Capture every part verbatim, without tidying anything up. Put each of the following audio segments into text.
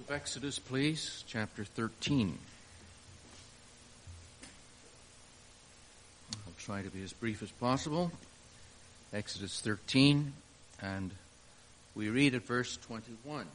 of Exodus, please, chapter thirteen. I'll try to be as brief as possible. Exodus thirteen, and we read at verse twenty-one.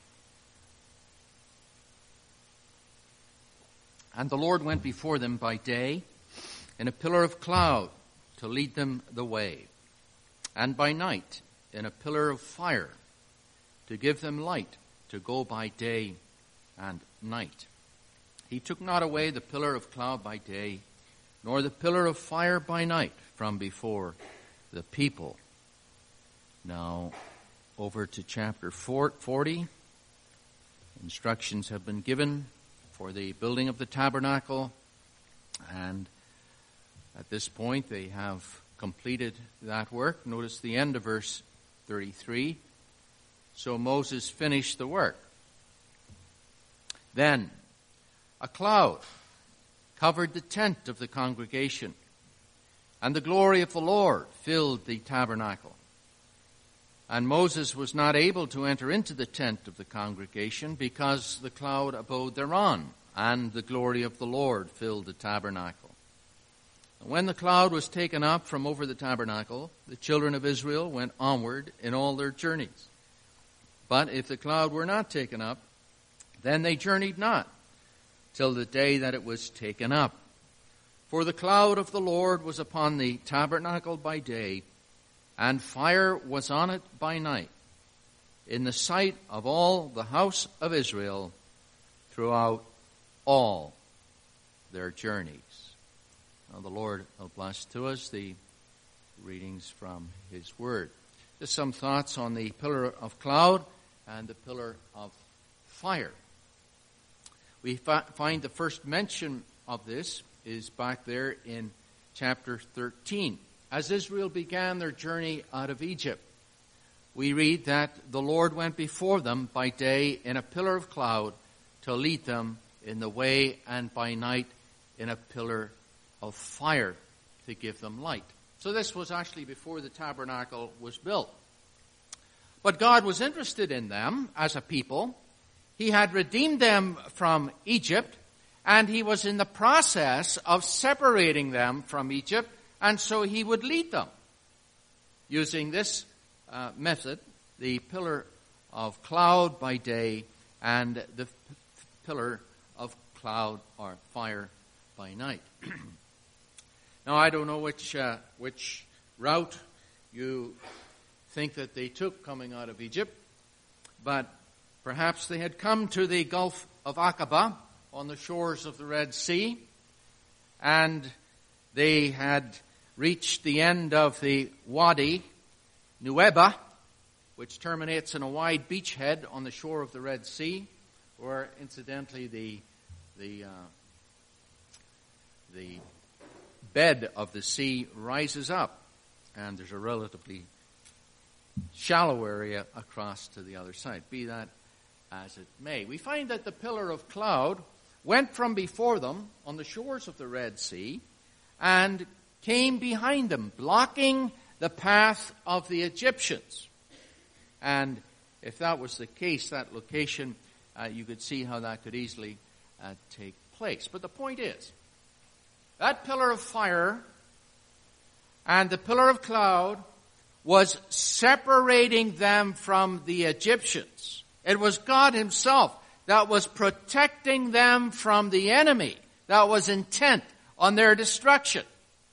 And the Lord went before them by day in a pillar of cloud to lead them the way, and by night in a pillar of fire to give them light to go by day and night. He took not away the pillar of cloud by day, nor the pillar of fire by night from before the people. Now, over to chapter forty. Instructions have been given for the building of the tabernacle, and at this point they have completed that work. Notice the end of verse thirty-three. So Moses finished the work. Then a cloud covered the tent of the congregation, and the glory of the Lord filled the tabernacle. And Moses was not able to enter into the tent of the congregation because the cloud abode thereon, and the glory of the Lord filled the tabernacle. And when the cloud was taken up from over the tabernacle, the children of Israel went onward in all their journeys. But if the cloud were not taken up, then they journeyed not till the day that it was taken up. For the cloud of the Lord was upon the tabernacle by day, and fire was on it by night, in the sight of all the house of Israel throughout all their journeys. Now the Lord will bless to us the readings from His Word. Just some thoughts on the pillar of cloud and the pillar of fire. We fi- find the first mention of this is back there in chapter thirteen. As Israel began their journey out of Egypt, we read that the Lord went before them by day in a pillar of cloud to lead them in the way, and by night in a pillar of fire to give them light. So this was actually before the tabernacle was built. But God was interested in them as a people. He had redeemed them from Egypt, and He was in the process of separating them from Egypt, and so He would lead them using this uh, method, the pillar of cloud by day and the p- pillar of cloud or fire by night. Now, I don't know which uh, which route you think that they took coming out of Egypt, but perhaps they had come to the Gulf of Aqaba on the shores of the Red Sea, and they had reached the end of the Wadi Nueba, which terminates in a wide beachhead on the shore of the Red Sea, where incidentally the the uh, the bed of the sea rises up, and there's a relatively shallow area across to the other side. Be that as it may, we find that the pillar of cloud went from before them on the shores of the Red Sea and came behind them, blocking the path of the Egyptians. And if that was the case, that location, uh, you could see how that could easily uh, take place. But the point is, that pillar of fire and the pillar of cloud was separating them from the Egyptians. It was God Himself that was protecting them from the enemy that was intent on their destruction.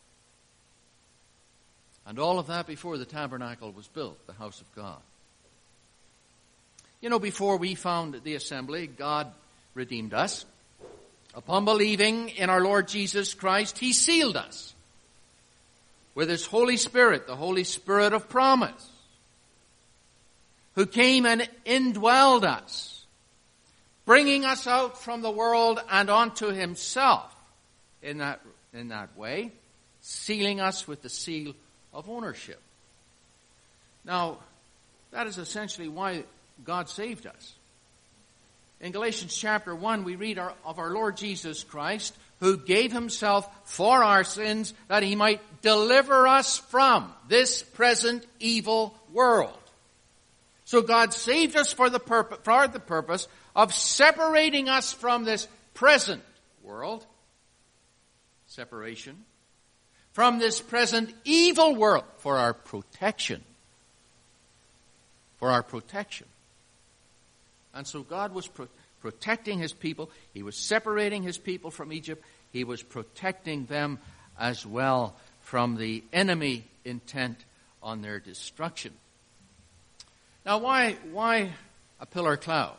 And all of that before the tabernacle was built, the house of God. You know, before we found the assembly, God redeemed us. Upon believing in our Lord Jesus Christ, He sealed us with His Holy Spirit, the Holy Spirit of promise, who came and indwelled us, bringing us out from the world and onto Himself in that, in that way, sealing us with the seal of ownership. Now, that is essentially why God saved us. In Galatians chapter one, we read our, of our Lord Jesus Christ, who gave Himself for our sins that He might deliver us from this present evil world. So God saved us for the purpose, for the purpose of separating us from this present world. Separation. From this present evil world for our protection. For our protection. And so God was pro- protecting his people. He was separating his people from Egypt. He was protecting them as well from the enemy intent on their destruction. Now, why, why a pillar cloud?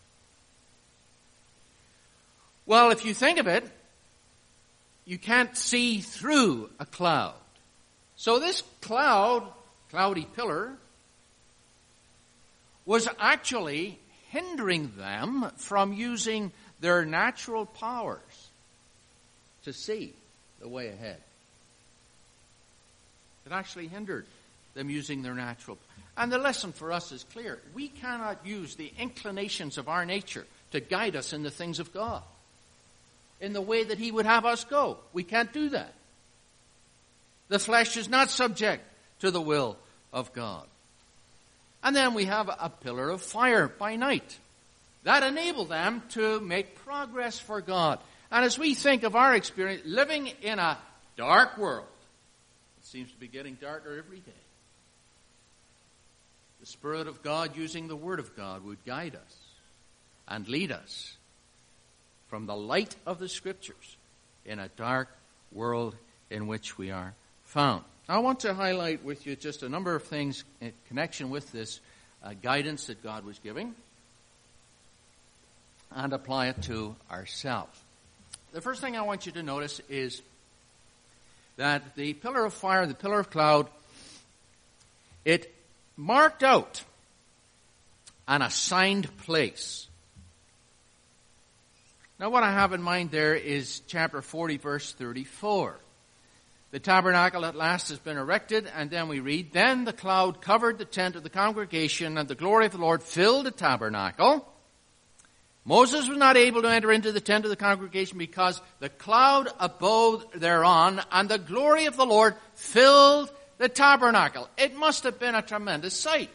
Well, if you think of it, you can't see through a cloud. So this cloud, cloudy pillar, was actually hindering them from using their natural powers to see the way ahead. It actually hindered them using their natural. And the lesson for us is clear. We cannot use the inclinations of our nature to guide us in the things of God, in the way that he would have us go. We can't do that. The flesh is not subject to the will of God. And then we have a pillar of fire by night. That enabled them to make progress for God. And as we think of our experience, living in a dark world, it seems to be getting darker every day. The Spirit of God, using the Word of God, would guide us and lead us from the light of the Scriptures in a dark world in which we are found. I want to highlight with you just a number of things in connection with this uh, guidance that God was giving and apply it to ourselves. The first thing I want you to notice is that the pillar of fire, the pillar of cloud, it marked out an assigned place. Now what I have in mind there is chapter forty, verse thirty-four. The tabernacle at last has been erected, and then we read, Then the cloud covered the tent of the congregation, and the glory of the Lord filled the tabernacle. Moses was not able to enter into the tent of the congregation because the cloud abode thereon, and the glory of the Lord filled the tabernacle. It must have been a tremendous sight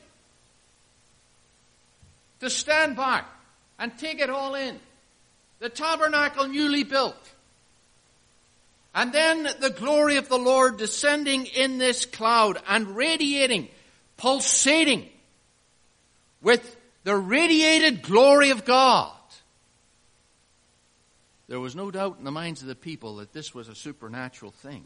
to stand back and take it all in. The tabernacle newly built. And then the glory of the Lord descending in this cloud and radiating, pulsating with the radiated glory of God. There was no doubt in the minds of the people that this was a supernatural thing.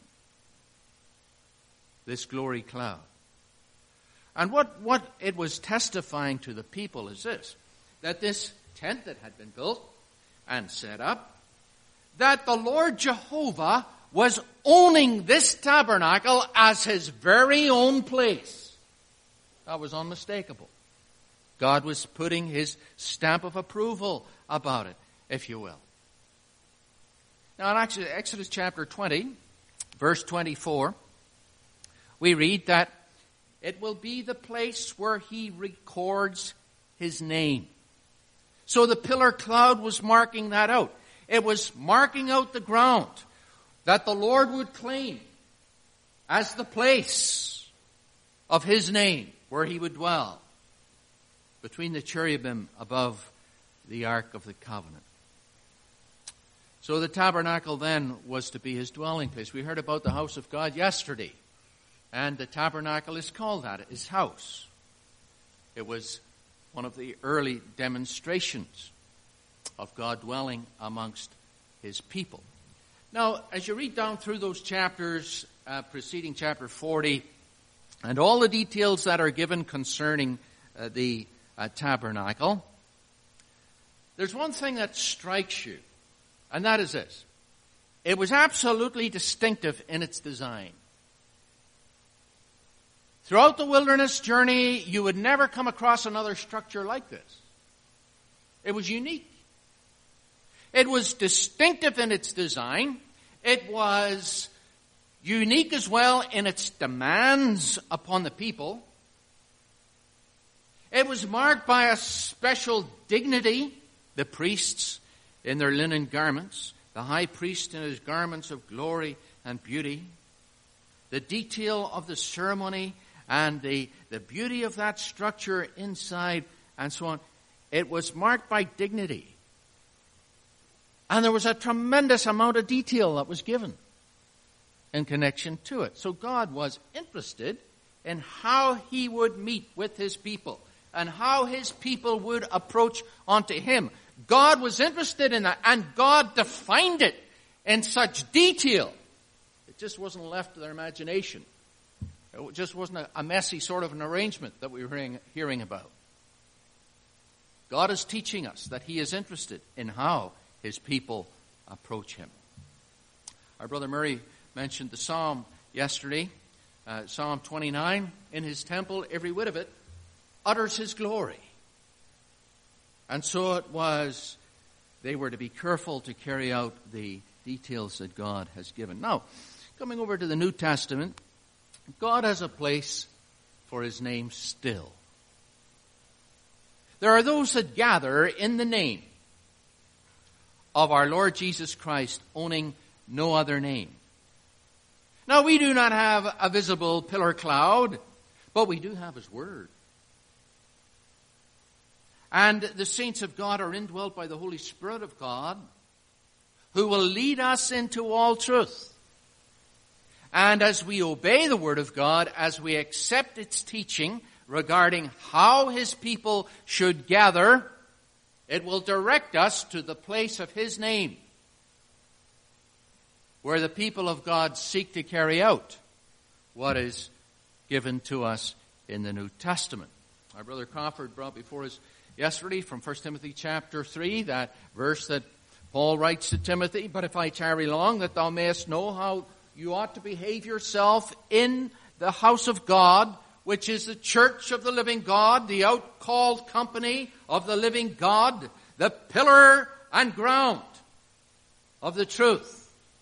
This glory cloud. And what, what it was testifying to the people is this, that this tent that had been built and set up, that the Lord Jehovah was owning this tabernacle as his very own place. That was unmistakable. God was putting his stamp of approval about it, if you will. Now in Exodus chapter twenty, verse twenty-four, we read that it will be the place where he records his name. So the pillar cloud was marking that out. It was marking out the ground that the Lord would claim as the place of his name where he would dwell between the cherubim above the Ark of the Covenant. So the tabernacle then was to be his dwelling place. We heard about the house of God yesterday. And the tabernacle is called that, his house. It was one of the early demonstrations of God dwelling amongst his people. Now, as you read down through those chapters, uh, preceding chapter forty, and all the details that are given concerning uh, the uh, tabernacle, there's one thing that strikes you, and that is this. It was absolutely distinctive in its design. Throughout the wilderness journey, you would never come across another structure like this. It was unique. It was distinctive in its design. It was unique as well in its demands upon the people. It was marked by a special dignity. The priests in their linen garments, the high priest in his garments of glory and beauty. The detail of the ceremony and the, the beauty of that structure inside and so on. It was marked by dignity. And there was a tremendous amount of detail that was given in connection to it. So God was interested in how he would meet with his people and how his people would approach unto him. God was interested in that, and God defined it in such detail. It just wasn't left to their imagination. It just wasn't a, a messy sort of an arrangement that we were hearing, hearing about. God is teaching us that he is interested in how his people approach him. Our brother Murray mentioned the psalm yesterday, uh, Psalm twenty-nine. In his temple, every whit of it utters his glory. And so it was, they were to be careful to carry out the details that God has given. Now, coming over to the New Testament, God has a place for his name still. There are those that gather in the name of our Lord Jesus Christ, owning no other name. Now, we do not have a visible pillar cloud, but we do have his word. And the saints of God are indwelt by the Holy Spirit of God, who will lead us into all truth. And as we obey the word of God, as we accept its teaching regarding how his people should gather, it will direct us to the place of his name, where the people of God seek to carry out what is given to us in the New Testament. Our brother Crawford brought before us yesterday from First Timothy chapter three, that verse that Paul writes to Timothy, "But if I tarry long, that thou mayest know how you ought to behave yourself in the house of God, which is the church of the living God, the outcalled company of the living God, the pillar and ground of the truth."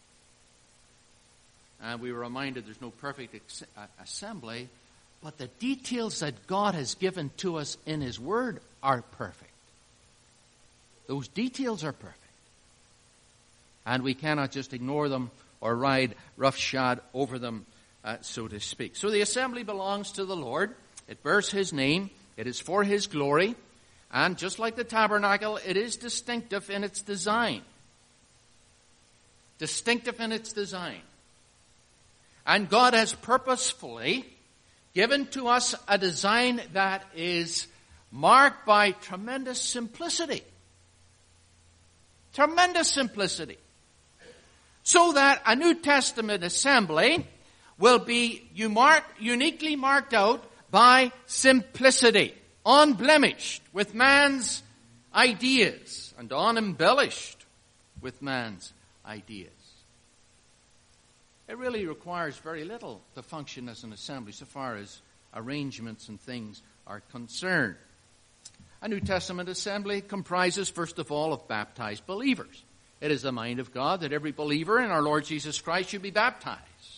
And we were reminded there's no perfect ex- assembly, but the details that God has given to us in his word are perfect. Those details are perfect. And we cannot just ignore them or ride roughshod over them, uh, so to speak. So the assembly belongs to the Lord. It bears his name. It is for his glory. And just like the tabernacle, it is distinctive in its design. Distinctive in its design. And God has purposefully given to us a design that is marked by tremendous simplicity. Tremendous simplicity. So that a New Testament assembly will be uniquely marked out by simplicity, unblemished with man's ideas, and unembellished with man's ideas. It really requires very little to function as an assembly so far as arrangements and things are concerned. A New Testament assembly comprises, first of all, of baptized believers. It is the mind of God that every believer in our Lord Jesus Christ should be baptized.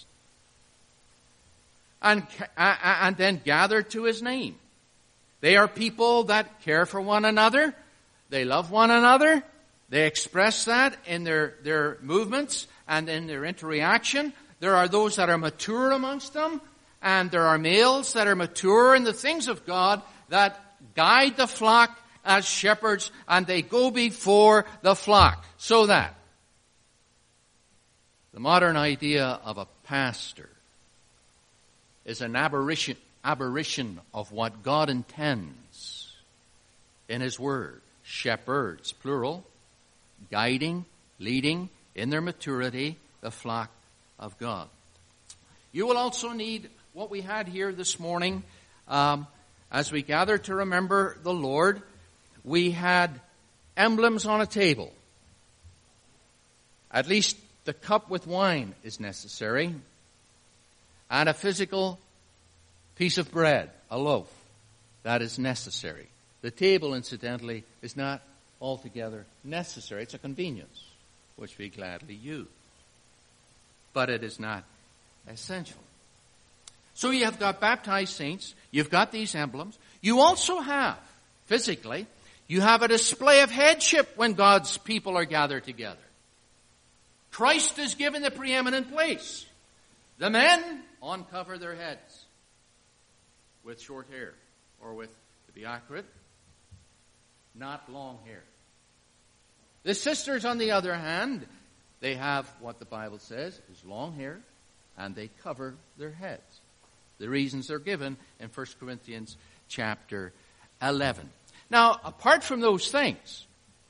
And, and then gathered to his name. They are people that care for one another. They love one another. They express that in their, their movements and in their interaction. There are those that are mature amongst them, and there are males that are mature in the things of God that guide the flock as shepherds, and they go before the flock. So that the modern idea of a pastor is an aberration, aberration of what God intends in his word. Shepherds, plural, guiding, leading in their maturity the flock of God. You will also need what we had here this morning um, as we gather to remember the Lord. We had emblems on a table. At least the cup with wine is necessary, and a physical piece of bread, a loaf, that is necessary. The table, incidentally, is not altogether necessary. It's a convenience, which we gladly use. But it is not essential. So you have got baptized saints. You've got these emblems. You also have, physically, you have a display of headship when God's people are gathered together. Christ is given the preeminent place. The men uncover their heads. with short hair, or with, to be accurate, not long hair. The sisters, on the other hand, they have what the Bible says is long hair, and they cover their heads. The reasons are given in First Corinthians chapter eleven. Now, apart from those things,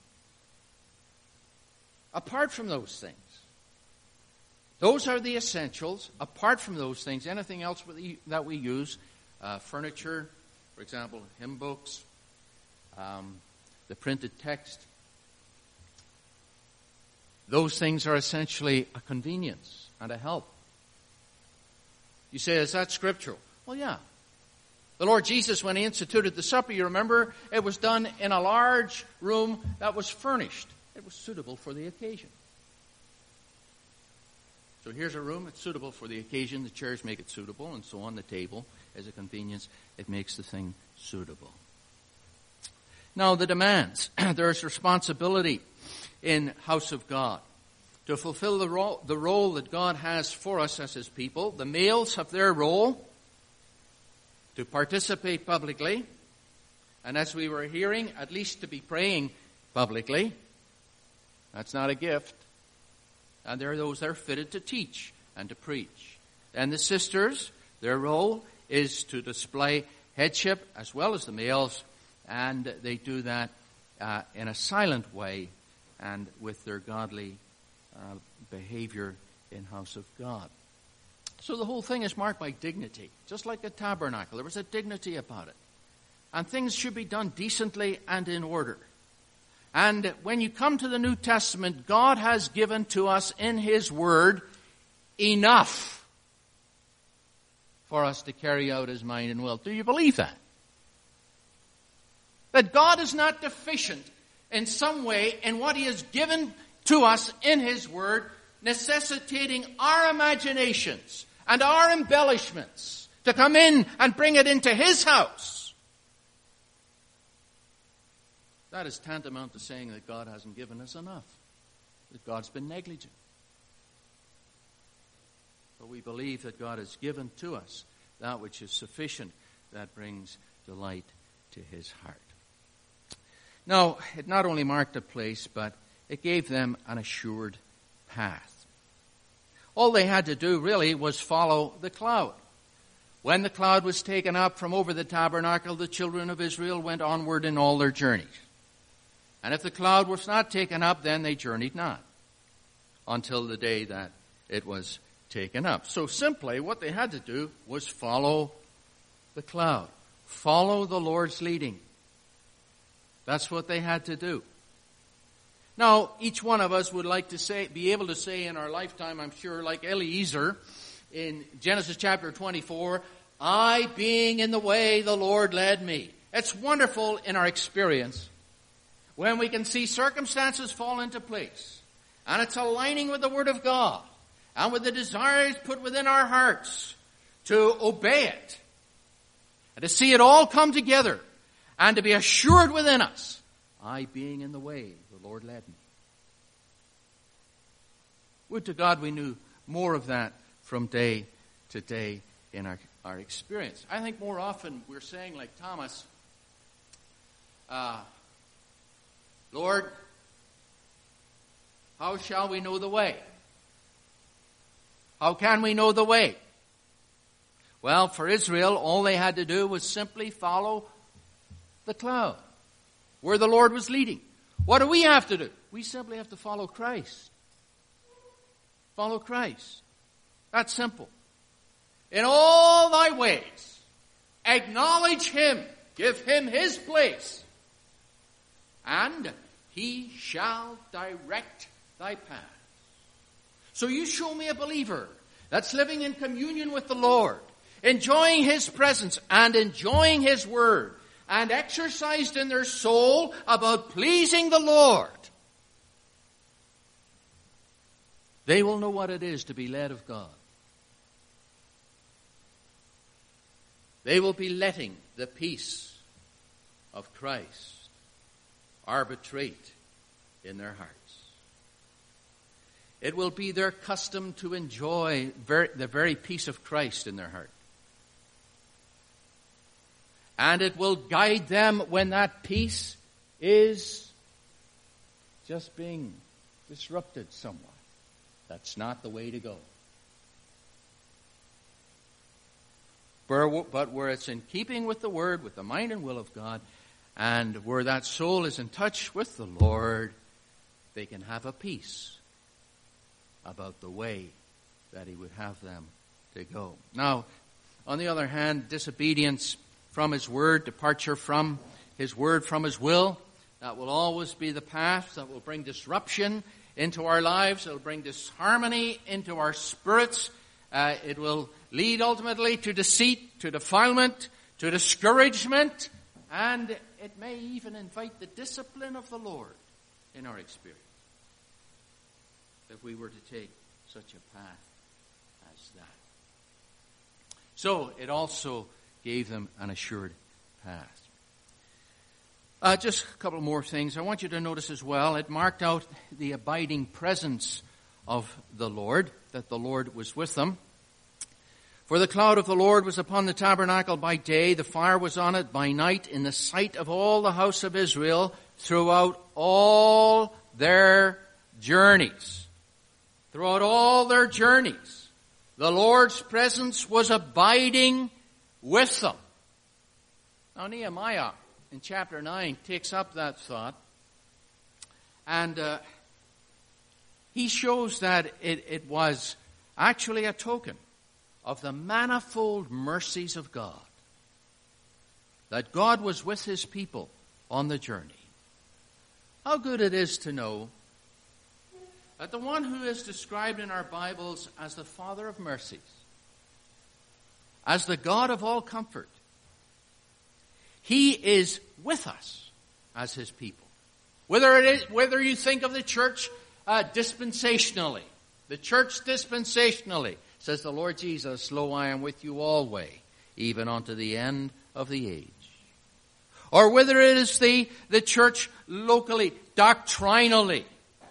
apart from those things, those are the essentials. Apart from those things, anything else that we use, uh, furniture, for example, hymn books, um, the printed text, those things are essentially a convenience and a help. You say, is that scriptural? Well, yeah. The Lord Jesus, when He instituted the supper, you remember, it was done in a large room that was furnished. It was suitable for the occasion. So here's a room, it's suitable for the occasion. The chairs make it suitable, and so on. The table is a convenience. It makes the thing suitable. Now, the demands. There's responsibility in house of God to fulfill the role, the role that God has for us as His people. The males have their role to participate publicly, and as we were hearing, at least to be praying publicly. That's not a gift. And there are those that are fitted to teach and to preach. And the sisters, their role is to display headship as well as the males, and they do that uh, in a silent way and with their godly uh, behavior in house of God. So the whole thing is marked by dignity, just like the tabernacle. There was a dignity about it. And things should be done decently and in order. And when you come to the New Testament, God has given to us in His Word enough for us to carry out His mind and will. Do you believe that? That God is not deficient in some way in what He has given to us in His Word, necessitating our imaginations and our embellishments to come in and bring it into His house. That is tantamount to saying that God hasn't given us enough, that God's been negligent. But we believe that God has given to us that which is sufficient, that brings delight to His heart. Now, it not only marked a place, but it gave them an assured path. All they had to do really was follow the cloud. When the cloud was taken up from over the tabernacle, the children of Israel went onward in all their journeys. And if the cloud was not taken up, then they journeyed not until the day that it was taken up. So simply, what they had to do was follow the cloud. Follow the Lord's leading. That's what they had to do. Now, each one of us would like to say, be able to say in our lifetime, I'm sure, like Eliezer in Genesis chapter twenty-four, I being in the way the Lord led me. It's wonderful in our experience when we can see circumstances fall into place, and it's aligning with the Word of God, and with the desires put within our hearts to obey it, and to see it all come together, and to be assured within us, I being in the way, the Lord led me. Would to God we knew more of that from day to day in our, our experience. I think more often we're saying like Thomas, uh, Lord, how shall we know the way? How can we know the way? Well, for Israel, all they had to do was simply follow the cloud, where the Lord was leading. What do we have to do? We simply have to follow Christ. Follow Christ. That's simple. In all thy ways, acknowledge Him. Give Him His place. And He shall direct thy path. So you show me a believer that's living in communion with the Lord, enjoying His presence and enjoying His Word, and exercised in their soul about pleasing the Lord. They will know what it is to be led of God. They will be letting the peace of Christ arbitrate in their hearts. It will be their custom to enjoy very, the very peace of Christ in their heart. And it will guide them when that peace is just being disrupted somewhat. That's not the way to go. But where it's in keeping with the Word, with the mind and will of God, and where that soul is in touch with the Lord, they can have a peace about the way that He would have them to go. Now, on the other hand, disobedience from His Word, departure from His Word, from His will, that will always be the path that will bring disruption into our lives. It will bring disharmony into our spirits. Uh, it will lead ultimately to deceit, to defilement, to discouragement, and it may even invite the discipline of the Lord in our experience if we were to take such a path as that. So it also gave them an assured path. Uh, just a couple more things. I want you to notice as well, it marked out the abiding presence of the Lord, that the Lord was with them. For the cloud of the Lord was upon the tabernacle by day, the fire was on it by night, in the sight of all the house of Israel throughout all their journeys. Throughout all their journeys, the Lord's presence was abiding with them. Now Nehemiah in chapter nine takes up that thought, and uh, he shows that it, it was actually a token of the manifold mercies of God, that God was with His people on the journey. How good it is to know that the one who is described in our Bibles as the Father of mercies, as the God of all comfort, He is with us as His people. Whether it is, whether you think of the church uh, dispensationally, the church dispensationally, says the Lord Jesus, lo, I am with you always, even unto the end of the age. Or whether it is the, the church locally, doctrinally,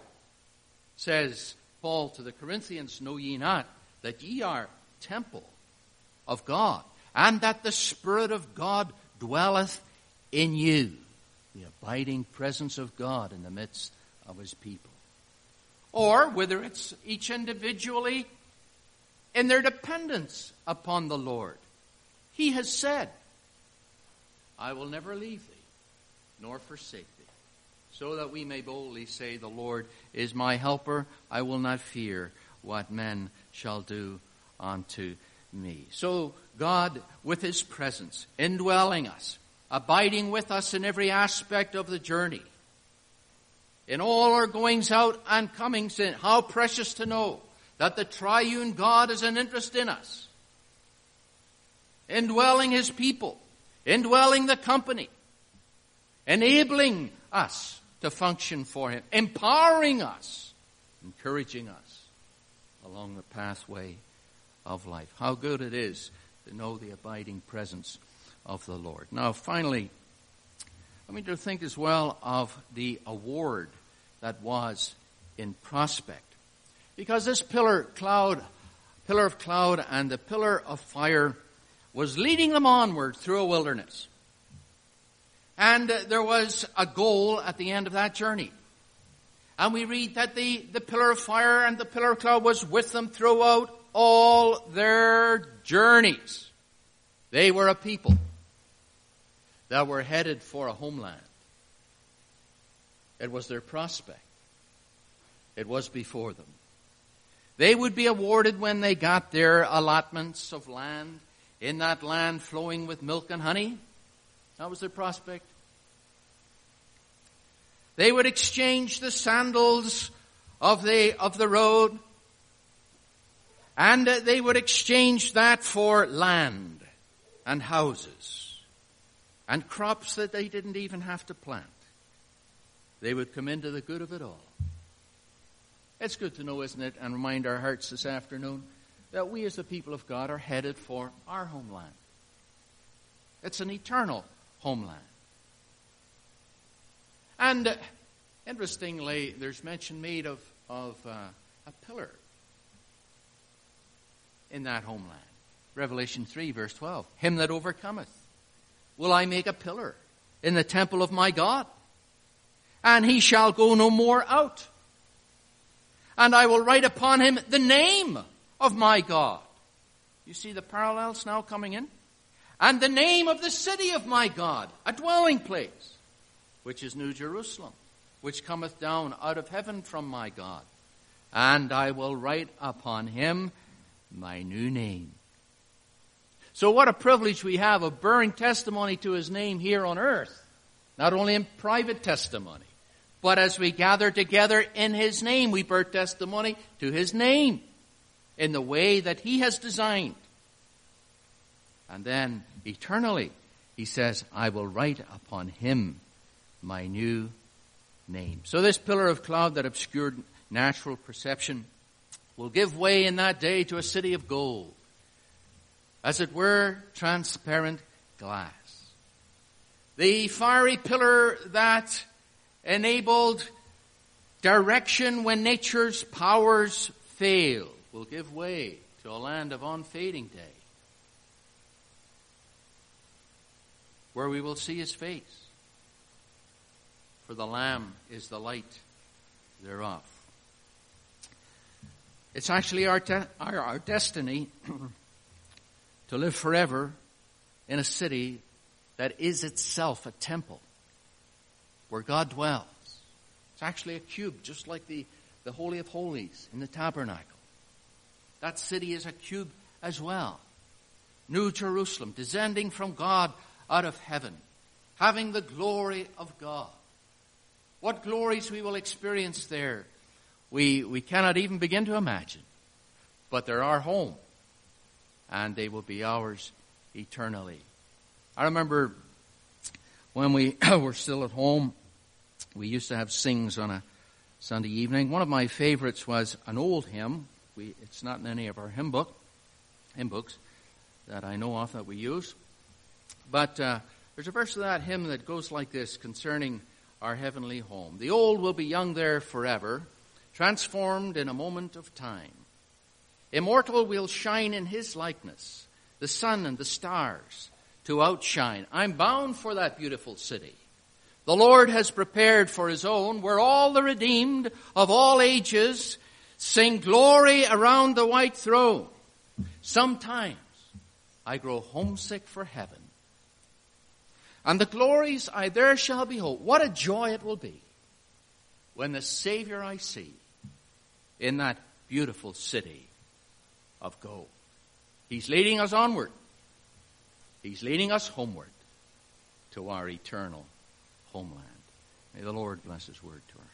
says Paul to the Corinthians, know ye not that ye are temple of God, and that the Spirit of God dwelleth in you. The abiding presence of God in the midst of His people. Or whether it's each individually in their dependence upon the Lord. He has said, I will never leave thee, nor forsake thee, so that we may boldly say, the Lord is my helper, I will not fear what men shall do unto me. So God, with His presence, indwelling us, abiding with us in every aspect of the journey, in all our goings out and comings in, how precious to know that the triune God is an interest in us, indwelling His people, indwelling the company, enabling us to function for Him, empowering us, encouraging us along the pathway of life. How good it is to know the abiding presence of the Lord. Now, finally, let me to think as well of the award that was in prospect. Because this pillar cloud, pillar of cloud and the pillar of fire was leading them onward through a wilderness. And uh, there was a goal at the end of that journey. And we read that the, the pillar of fire and the pillar of cloud was with them throughout all their journeys. They were a people that were headed for a homeland. It was their prospect. It was before them. They would be awarded when they got their allotments of land, in that land flowing with milk and honey. That was their prospect. They would exchange the sandals of the, of the road, and they would exchange that for land and houses and crops that they didn't even have to plant. They would come into the good of it all. It's good to know, isn't it, and remind our hearts this afternoon that we as the people of God are headed for our homeland. It's an eternal homeland. And uh, interestingly, there's mention made of, of uh, a pillar in that homeland. Revelation three, verse twelve. Him that overcometh will I make a pillar in the temple of my God, and he shall go no more out. And I will write upon him the name of my God. You see the parallels now coming in? And the name of the city of my God, a dwelling place, which is New Jerusalem, which cometh down out of heaven from my God. And I will write upon him my new name. So what a privilege we have of bearing testimony to his name here on earth. Not only in private testimony, but as we gather together in his name, we bear testimony to his name in the way that he has designed. And then eternally, he says, I will write upon him my new name. So this pillar of cloud that obscured natural perception will give way in that day to a city of gold, as it were, transparent glass. The fiery pillar that enabled direction when nature's powers fail will give way to a land of unfading day, where we will see his face, for the Lamb is the light thereof. It's actually our, te- our, our destiny to live forever in a city that is itself a temple where God dwells. It's actually a cube, just like the, the Holy of Holies in the tabernacle. That city is a cube as well. New Jerusalem, descending from God out of heaven, having the glory of God. What glories we will experience there, we, we cannot even begin to imagine. But they're our home, and they will be ours eternally. I remember when we were still at home, we used to have sings on a Sunday evening. One of my favorites was an old hymn. We, it's not in any of our hymn book, hymn books that I know of that we use. But uh, there's a verse of that hymn that goes like this concerning our heavenly home. The old will be young there forever, transformed in a moment of time. Immortal will shine in his likeness, the sun and the stars to outshine. I'm bound for that beautiful city. The Lord has prepared for his own, where all the redeemed of all ages sing glory around the white throne. Sometimes I grow homesick for heaven, and the glories I there shall behold. What a joy it will be when the Savior I see in that beautiful city of gold. He's leading us onward. He's leading us homeward to our eternal homeland. May the Lord bless his word to our